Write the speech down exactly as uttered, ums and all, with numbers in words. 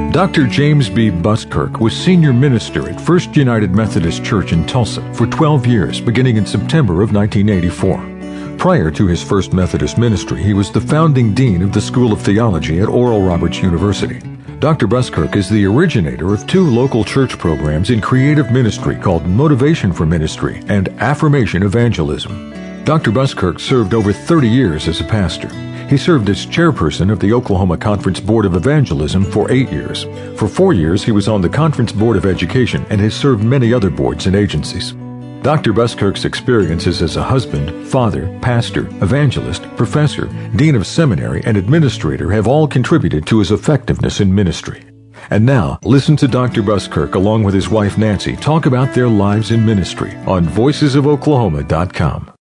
Doctor James B. Buskirk was senior minister at First United Methodist Church in Tulsa for twelve years, beginning in September of nineteen eighty-four. Prior to his First Methodist ministry, he was the founding dean of the School of Theology at Oral Roberts University. Doctor Buskirk is the originator of two local church programs in creative ministry called Motivation for Ministry and Affirmation Evangelism. Doctor Buskirk served over thirty years as a pastor. He served as chairperson of the Oklahoma Conference Board of Evangelism for eight years. For four years, he was on the Conference Board of Education and has served many other boards and agencies. Doctor Buskirk's experiences as a husband, father, pastor, evangelist, professor, dean of seminary, and administrator have all contributed to his effectiveness in ministry. And now, listen to Doctor Buskirk along with his wife Nancy talk about their lives in ministry on voices of oklahoma dot com.